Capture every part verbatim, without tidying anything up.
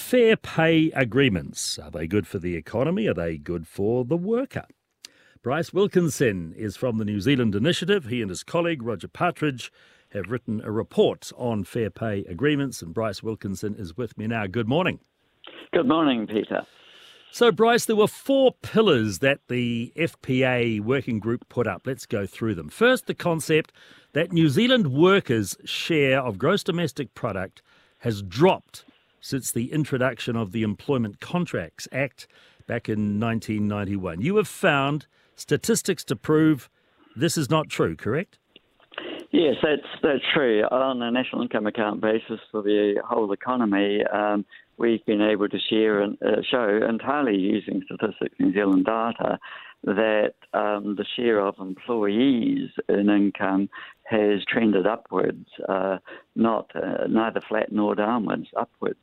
Fair pay agreements. Are they good for the economy? Are they good for the worker? Bryce Wilkinson is from the New Zealand Initiative. He and his colleague, Roger Partridge, have written a report on fair pay agreements, and Bryce Wilkinson is with me now. Good morning. Good morning, Peter. So, Bryce, there were four pillars that the F P A working group put up. Let's go through them. First, the concept that New Zealand workers' share of gross domestic product has dropped since the introduction of the Employment Contracts Act back in nineteen ninety-one. You have found statistics to prove this is not true, correct? Yes, that's that's true. On a national income account basis for the whole economy, um, we've been able to share and uh, show entirely using Statistics New Zealand data that um, the share of employees in income has trended upwards, uh, not uh, neither flat nor downwards, upwards.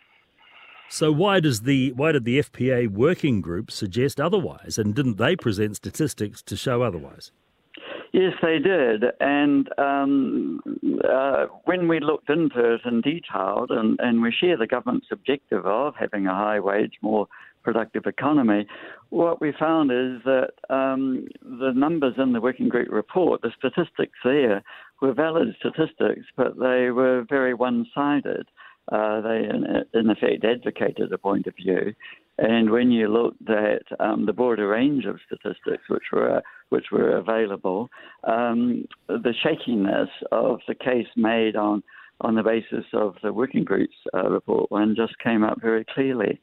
So why does the why did the F P A working group suggest otherwise, and didn't they present statistics to show otherwise? Yes, they did. And um, uh, when we looked into it in detail, and, and we share the government's objective of having a high wage, more productive economy, what we found is that um, the numbers in the working group report, the statistics there, were valid statistics, but they were very one-sided. Uh, they, in, in effect, advocated a point of view. And when you looked at um, the broader range of statistics which were uh, which were available, um, the shakiness of the case made on, on the basis of the working group's uh, report one just came up very clearly.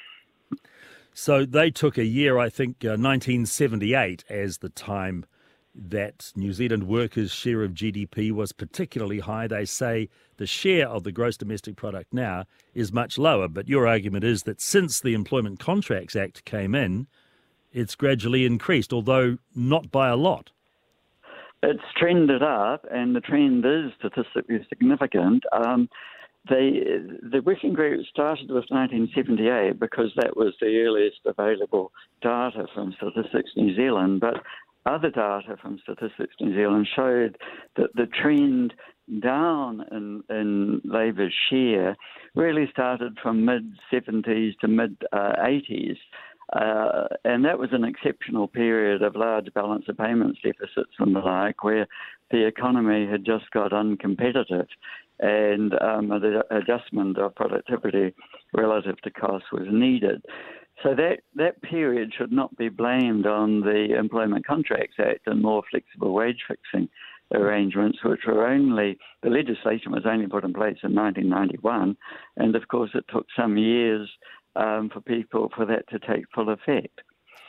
So they took a year, I think, uh, nineteen seventy-eight, as the time that New Zealand workers' share of G D P was particularly high. They say the share of the gross domestic product now is much lower, but your argument is that since the Employment Contracts Act came in, it's gradually increased, although not by a lot. It's trended up, and the trend is statistically significant. Um, they, the working group started with nineteen seventy-eight because that was the earliest available data from Statistics New Zealand, but other data from Statistics New Zealand showed that the trend down in, in Labour's share really started from mid-seventies to mid-eighties. Uh, and that was an exceptional period of large balance of payments deficits and the like, where the economy had just got uncompetitive, and um, the adjustment of productivity relative to cost was needed. So that, that period should not be blamed on the Employment Contracts Act and more flexible wage fixing arrangements, which were only, the legislation was only put in place in nineteen ninety-one, and of course it took some years um, for people, for that to take full effect.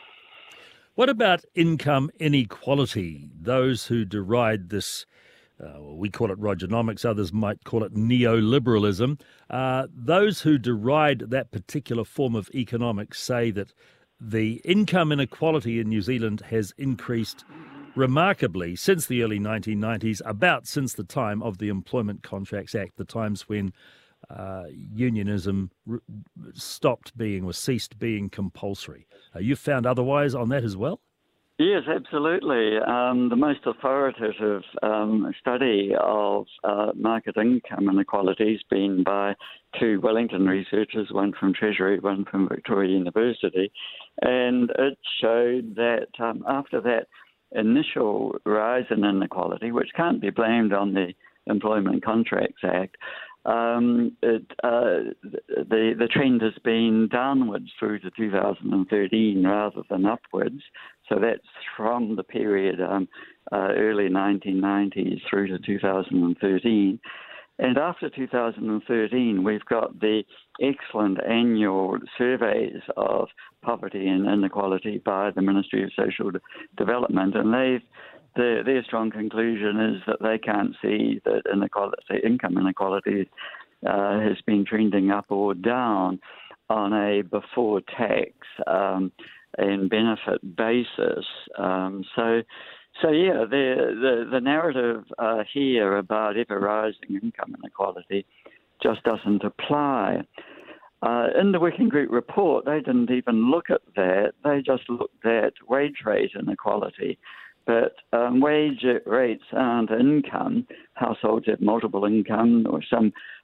What about income inequality? Those who deride this, uh, we call it Rogernomics, others might call it neoliberalism. Uh, those who deride that particular form of economics say that the income inequality in New Zealand has increased remarkably since the early nineteen nineties, about since the time of the Employment Contracts Act, the times when uh, unionism r- stopped being or ceased being compulsory. Uh, you found otherwise on that as well? Yes, absolutely. Um, the most authoritative um, study of uh, market income inequality has been by two Wellington researchers, one from Treasury, one from Victoria University, and it showed that um, after that initial rise in inequality, which can't be blamed on the Employment Contracts Act, um, it, uh, the the trend has been downwards through to two thousand thirteen rather than upwards. So that's from the period um, uh, early nineteen nineties through to two thousand thirteen. And after two thousand thirteen, we've got the excellent annual surveys of poverty and inequality by the Ministry of Social Development, and they've the, their strong conclusion is that they can't see that inequality, income inequality uh, has been trending up or down on a before-tax um, and benefit basis. Um, so. So, yeah, the, the, the narrative uh, here about ever-rising income inequality just doesn't apply. Uh, in the working group report, they didn't even look at that. They just looked at wage rate inequality. But um, wage rates aren't income. Households have multiple income, or some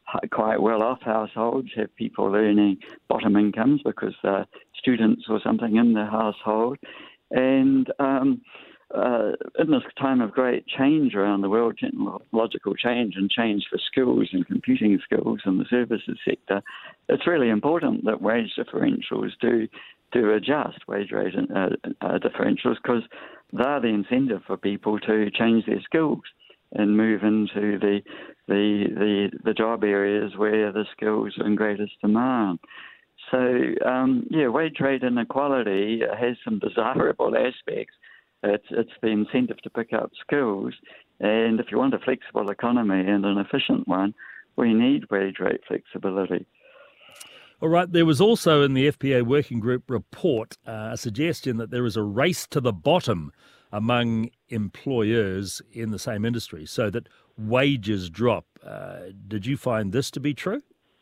quite well-off households have people earning bottom incomes because they're students or something in their household. And um, uh, in this time of great change around the world, technological change and change for skills and computing skills in the services sector, it's really important that wage differentials do do adjust, wage rate uh, uh, differentials, because they're the incentive for people to change their skills and move into the the the, the job areas where the skills are in greatest demand. So, um, yeah, wage rate inequality has some desirable aspects. It's, it's the incentive to pick up skills. And if you want a flexible economy and an efficient one, we need wage rate flexibility. All right, there was also in the F P A Working Group report uh, a suggestion that there is a race to the bottom among employers in the same industry so that wages drop. Uh, did you find this to be true?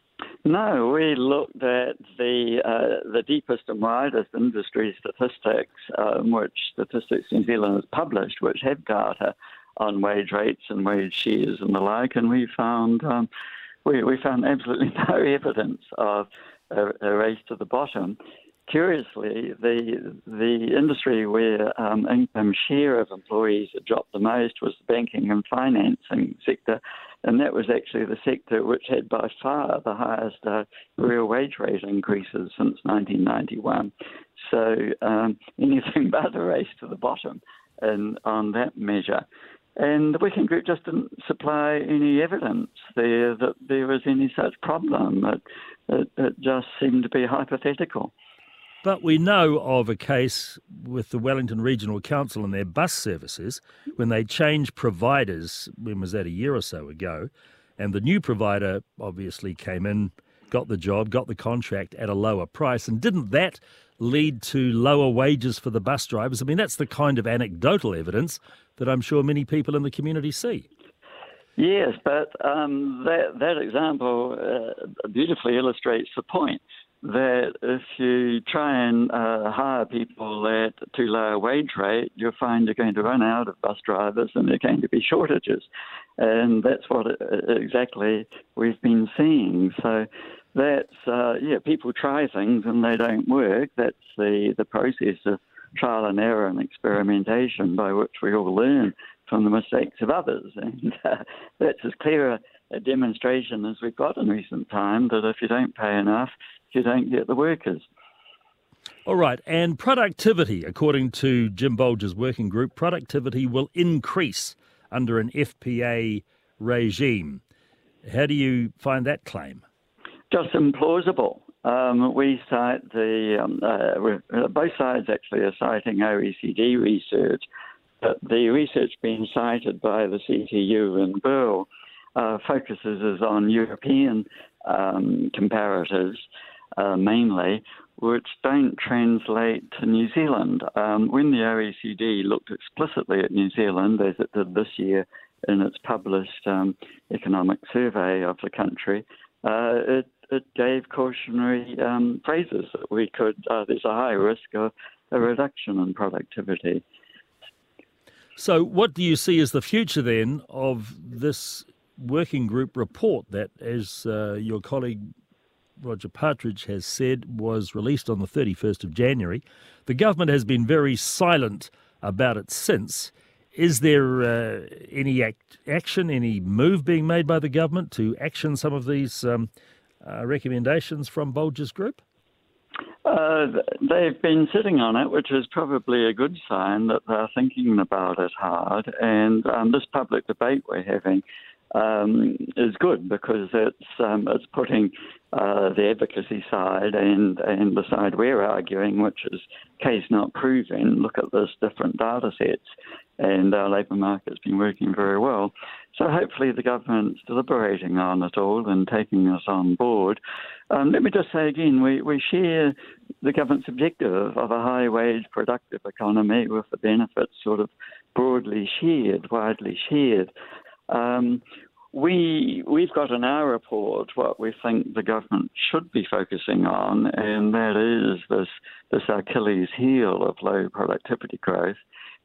No, we looked at the uh, the deepest and widest industry statistics, um, which Statistics New Zealand has published, which have data on wage rates and wage shares and the like, and we found um, we, we found absolutely no evidence of a, a race to the bottom. Curiously, the the industry where um, income share of employees had dropped the most was the banking and financing sector, and that was actually the sector which had by far the highest uh, real wage rate increases since nineteen ninety-one. So um, anything but a race to the bottom and on that measure. And the Working Group just didn't supply any evidence there that there was any such problem. It, it, it just seemed to be hypothetical. But we know of a case with the Wellington Regional Council and their bus services when they changed providers, when was that, a year or so ago, and the new provider obviously came in, got the job, got the contract at a lower price, and didn't that lead to lower wages for the bus drivers? I mean, that's the kind of anecdotal evidence that I'm sure many people in the community see. Yes, but um, that, that example uh, beautifully illustrates the point that if you try and uh, hire people at too low a wage rate, you'll find you're going to run out of bus drivers and there are going to be shortages. And that's what it, exactly we've been seeing. So that's, uh, yeah, people try things and they don't work. That's the, the process of trial and error and experimentation by which we all learn from the mistakes of others. And uh, that's as clear a, a demonstration as we've got in recent time that if you don't pay enough, you don't get the workers. All right, and productivity, according to Jim Bolger's working group, productivity will increase under an F P A regime. How do you find that claim? Just implausible. Um, we cite the, um, uh, both sides actually are citing O E C D research, but the research being cited by the C T U and B I L uh, focuses is on European um, comparators, Uh, mainly, which don't translate to New Zealand. Um, when the O E C D looked explicitly at New Zealand, as it did this year in its published um, economic survey of the country, uh, it, it gave cautionary um, phrases that we could, uh, there's a high risk of a reduction in productivity. So what do you see as the future then of this working group report that, as uh, your colleague Roger Partridge has said, was released on the thirty-first of January. The government has been very silent about it since. Is there uh, any act, action, any move being made by the government to action some of these um, uh, recommendations from Bolger's group? Uh, they've been sitting on it, which is probably a good sign that they're thinking about it hard. And um, this public debate we're having Um, is good because it's um, it's putting uh, the advocacy side and, and the side we're arguing, which is case not proven. Look at this different data sets, and our labour market's been working very well. So hopefully the government's deliberating on it all and taking us on board. Um, let me just say again, we, we share the government's objective of a high-wage, productive economy with the benefits sort of broadly shared, widely shared. Um, we, we've got in our report what we think the government should be focusing on, and that is this, this Achilles heel of low productivity growth.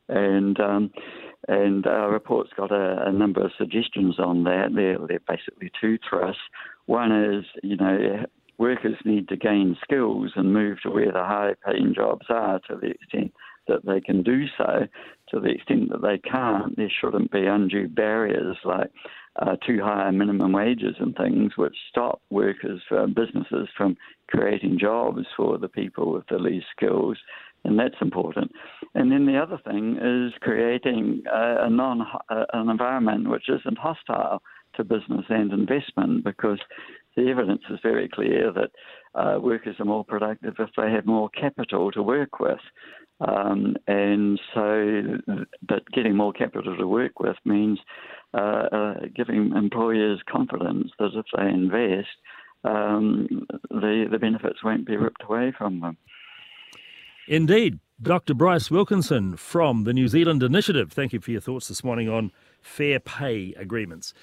And um, and our report's got a, a number of suggestions on that. They're, they're basically two thrusts. One is, you know, workers need to gain skills and move to where the high-paying jobs are to the extent that they can do so. To the extent that they can't, there shouldn't be undue barriers like uh, too high minimum wages and things which stop workers, uh, businesses from creating jobs for the people with the least skills. And that's important. And then the other thing is creating a, a non uh, an environment which isn't hostile to business and investment, because the evidence is very clear that uh, workers are more productive if they have more capital to work with. Um, and so, but getting more capital to work with means uh, uh, giving employers confidence that if they invest, um, the, the benefits won't be ripped away from them. Indeed. Doctor Bryce Wilkinson from the New Zealand Initiative. Thank you for your thoughts this morning on fair pay agreements.